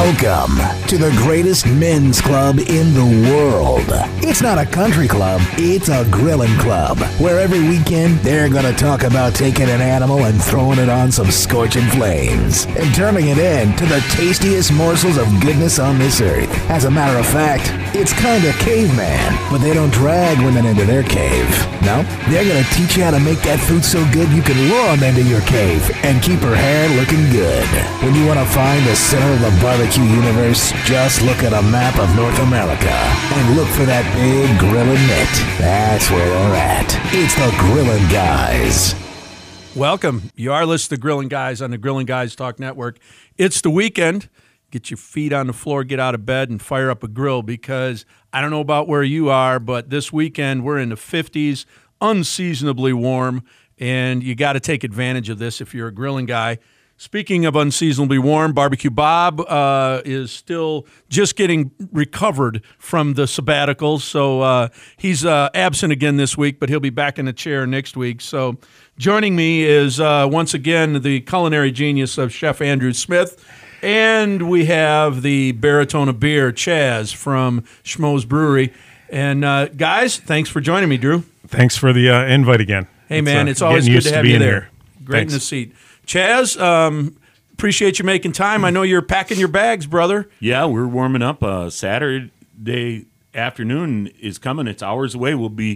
Welcome to the greatest men's club in the world. It's not a country club, it's a grilling club, where every weekend they're going to talk about taking an animal and throwing it on some scorching flames and turning it into the tastiest morsels of goodness on this earth. As a matter of fact, it's kind of caveman, but they don't drag women into their cave. No, they're going to teach you how to make that food so good you can lure them into your cave and keep her hair looking good. When you want to find the center of the barbecue universe, just look at a map of North America and look for that big grilling mitt. That's where they're at. It's the Grillin' Guys. Welcome. You are listening to Grillin' Guys on the Grillin' Guys Talk Network. It's the weekend. Get your feet on the floor, get out of bed, and fire up a grill because I don't know about where you are, but this weekend we're in the 50s, unseasonably warm, and you got to take advantage of this if you're a grilling guy. Speaking of unseasonably warm, Barbecue Bob is still just getting recovered from the sabbatical, so he's absent again this week, but he'll be back in the chair next week. So joining me is once again the culinary genius of Chef Andrew Smith, and we have the baritone of beer, Chaz from Schmoes Brewery. And guys, thanks for joining me, Drew. Thanks for the invite again. Hey, man, it's always good to have you there. Great Thanks. in the seat. Chaz, appreciate you making time. I know you're packing your bags, brother. Yeah, we're warming up. Saturday afternoon is coming. It's hours away.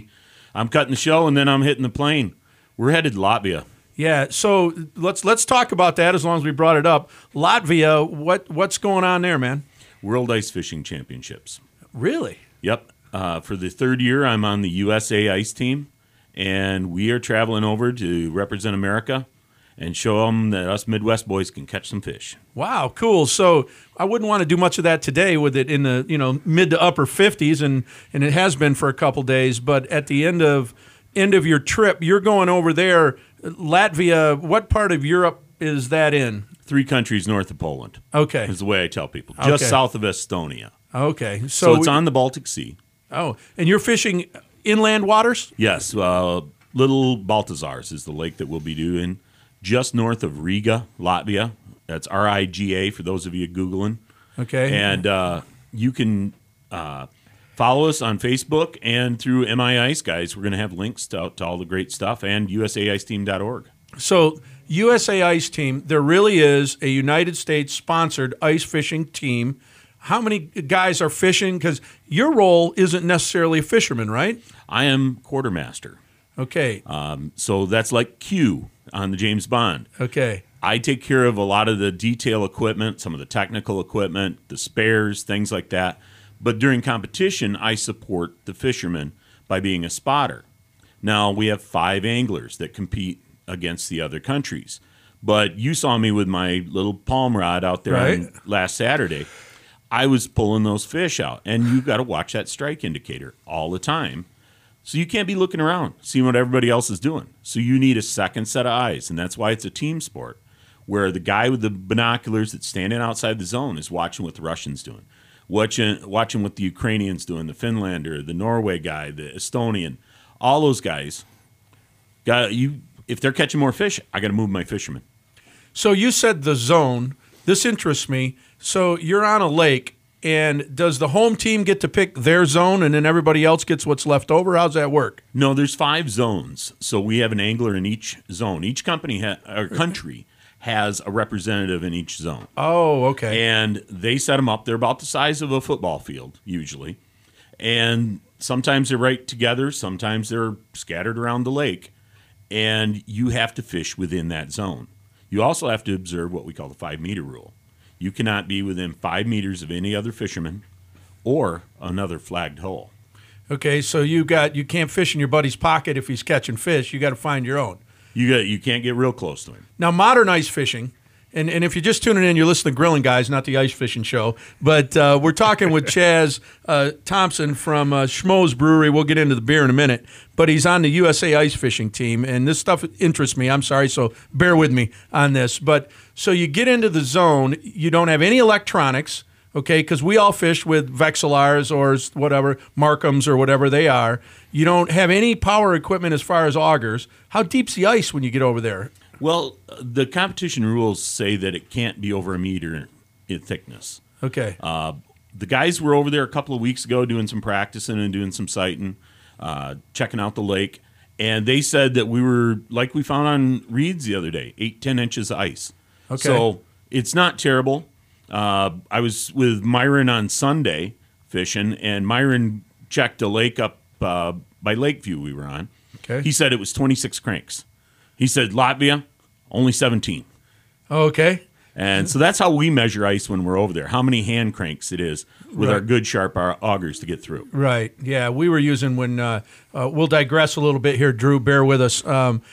I'm cutting the show, and then I'm hitting the plane. We're headed to Latvia. Yeah, so let's talk about that as long as we brought it up. Latvia, what's going on there, man? World Ice Fishing Championships. Really? Yep. For the third year, I'm on the USA Ice team, and we are traveling over to represent America and show them that us Midwest boys can catch some fish. Wow, cool. So I wouldn't want to do much of that today with it in the mid to upper 50s, and it has been for a couple days. But at the end of your trip, you're going over there. Latvia, what part of Europe is that in? 3 countries north of Poland. Okay. Is the way I tell people. Okay. Just south of Estonia. Okay. So it's on the Baltic Sea. Oh, and you're fishing inland waters? Yes. Little Baltazars is the lake that we'll be doing just north of Riga, Latvia. That's Riga for those of you Googling. Okay. And you can follow us on Facebook and through MI Ice Guys. We're going to have links to all the great stuff and USAIceteam.org. So USA Ice Team, there really is a United States-sponsored ice fishing team. How many guys are fishing? Because your role isn't necessarily a fisherman, right? I am quartermaster. Okay. So that's like Q on the James Bond. Okay. I take care of a lot of the detail equipment, some of the technical equipment, the spares, things like that. But during competition, I support the fishermen by being a spotter. Now, we have 5 anglers that compete against the other countries. But you saw me with my little palm rod out there Right. last Saturday. I was pulling those fish out. And you've got to watch that strike indicator all the time. So you can't be looking around, seeing what everybody else is doing. So you need a second set of eyes. And that's why it's a team sport, where the guy with the binoculars that's standing outside the zone is watching what the Russians doing. Watching what the Ukrainians doing, the Finlander, the Norway guy, the Estonian, all those guys. If they're catching more fish, I got to move my fishermen. So you said the zone. This interests me. So you're on a lake, and does the home team get to pick their zone, and then everybody else gets what's left over? How's that work? No, there's 5 zones. So we have an angler in each zone. Each country has a representative in each zone. Oh, okay. And they set them up. They're about the size of a football field, usually. And sometimes they're right together. Sometimes they're scattered around the lake. And you have to fish within that zone. You also have to observe what we call the 5-meter rule. You cannot be within 5 meters of any other fisherman or another flagged hole. Okay, so you can't fish in your buddy's pocket if he's catching fish. You got to find your own. You can't get real close to him. Now, modern ice fishing, and if you're just tuning in, you're listening to Grilling Guys, not the ice fishing show. But we're talking with Chaz Thompson from Schmoes Brewery. We'll get into the beer in a minute. But he's on the USA Ice Fishing team, and this stuff interests me. I'm sorry, so bear with me on this. But so you get into the zone. You don't have any electronics, okay, because we all fish with Vexilars or whatever, Markhams or whatever they are. You don't have any power equipment as far as augers. How deep's the ice when you get over there? Well, the competition rules say that it can't be over a meter in thickness. Okay. The guys were over there a couple of weeks ago doing some practicing and doing some sighting, checking out the lake. And they said that we were, like we found on Reed's the other day, 8-10 inches of ice. Okay. So it's not terrible. I was with Myron on Sunday fishing, and Myron checked a lake up by Lakeview we were on. Okay. He said it was 26 cranks. He said Latvia, only 17. Okay. And so that's how we measure ice when we're over there, how many hand cranks it is with our good sharp augers to get through. Right. Yeah, we were using when we'll digress a little bit here, Drew. Bear with us.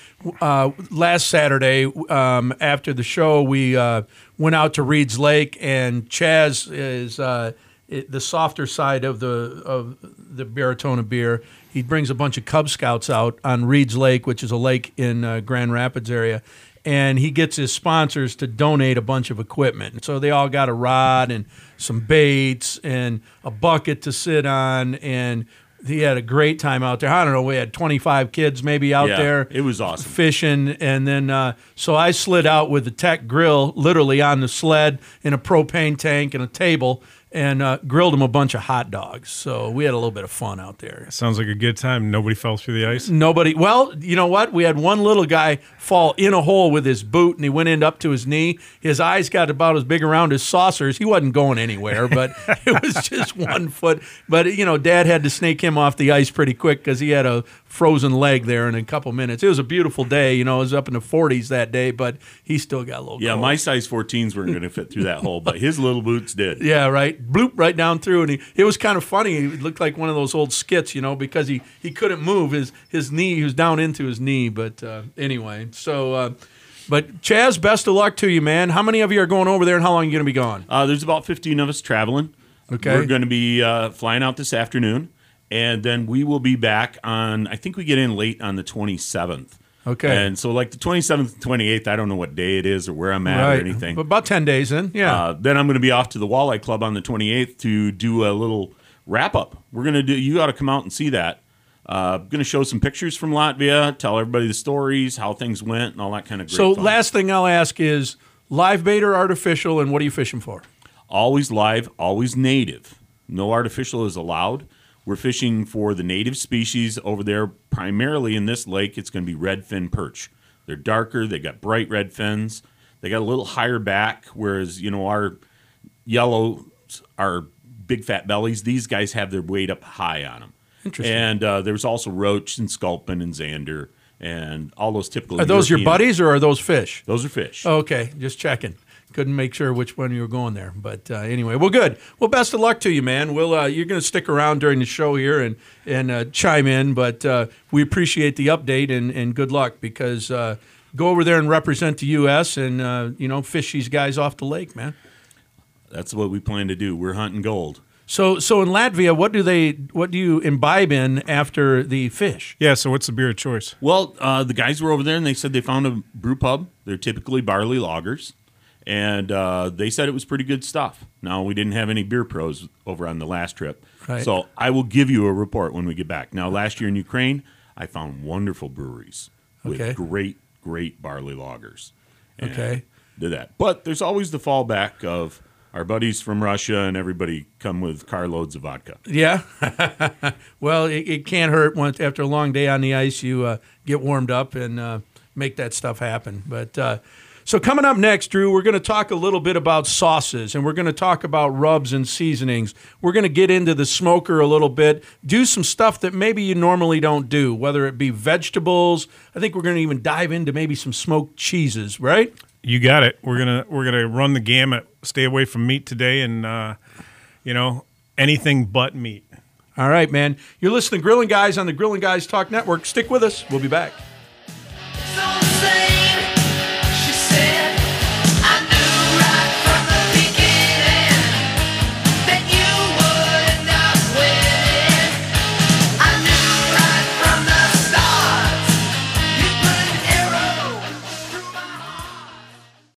Last Saturday after the show, we went out to Reed's Lake, and Chaz is the softer side of the Baritona beer. He brings a bunch of Cub Scouts out on Reed's Lake, which is a lake in Grand Rapids area. And he gets his sponsors to donate a bunch of equipment. So they all got a rod and some baits and a bucket to sit on, and he had a great time out there. I don't know, we had 25 kids maybe out there. It was awesome. Fishing, and then so I slid out with the Tech grill literally on the sled in a propane tank and a table, and grilled him a bunch of hot dogs. So we had a little bit of fun out there. Sounds like a good time. Nobody fell through the ice? Nobody. Well, you know what? We had one little guy fall in a hole with his boot, and he went in up to his knee. His eyes got about as big around as saucers. He wasn't going anywhere, but it was just 1 foot. But, you know, Dad had to snake him off the ice pretty quick because he had a frozen leg there in a couple minutes. It was a beautiful day. You know, it was up in the 40s that day, but he still got a little cold. My size 14s weren't going to fit through that hole, but his little boots did. Yeah, right. Bloop right down through, and it was kind of funny. He looked like one of those old skits, you know, because he couldn't move his knee. He was down into his knee, but anyway. So, but Chaz, best of luck to you, man. How many of you are going over there, and how long are you going to be gone? There's about 15 of us traveling. Okay. We're going to be flying out this afternoon, and then we will be back on, I think we get in late on the 27th. Okay. And so like the 27th and 28th, I don't know what day it is or where I'm at or anything. But about 10 days in, yeah. Then I'm going to be off to the Walleye Club on the 28th to do a little wrap-up. We're going to do, you got to come out and see that. Going to show some pictures from Latvia, tell everybody the stories, how things went, and all that kind of great So fun. last thing I'll ask is, live bait or artificial, and what are you fishing for? Always live, always native. No artificial is allowed. We're fishing for the native species over there. Primarily in this lake, it's going to be redfin perch. They're darker. They got bright red fins. They got a little higher back, whereas, you know, our yellows are big fat bellies. These guys have their weight up high on them. Interesting. And there's also roach and sculpin and zander and all those typical. Are those your European- buddies, or are those fish? Those are fish. Okay, just checking. Couldn't make sure which one you were going there, but anyway, well, good. Well, best of luck to you, man. We'll you're going to stick around during the show here and chime in, but we appreciate the update and good luck, because go over there and represent the U.S. and fish these guys off the lake, man. That's what we plan to do. We're hunting gold. So in Latvia, what do you imbibe in after the fish? Yeah, so what's the beer of choice? Well, the guys were over there and they said they found a brew pub. They're typically barley lagers. And they said it was pretty good stuff. Now, we didn't have any beer pros over on the last trip. Right. So I will give you a report when we get back. Now, last year in Ukraine, I found wonderful breweries with great barley lagers. And Okay. did that. But there's always the fallback of our buddies from Russia and everybody come with carloads of vodka. Yeah. Well, it can't hurt once after a long day on the ice. You get warmed up and make that stuff happen. But so coming up next, Drew, we're going to talk a little bit about sauces, and we're going to talk about rubs and seasonings. We're going to get into the smoker a little bit, do some stuff that maybe you normally don't do, whether it be vegetables. I think we're going to even dive into maybe some smoked cheeses, right? You got it. We're gonna run the gamut. Stay away from meat today, and anything but meat. All right, man. You're listening to Grilling Guys on the Grilling Guys Talk Network. Stick with us. We'll be back.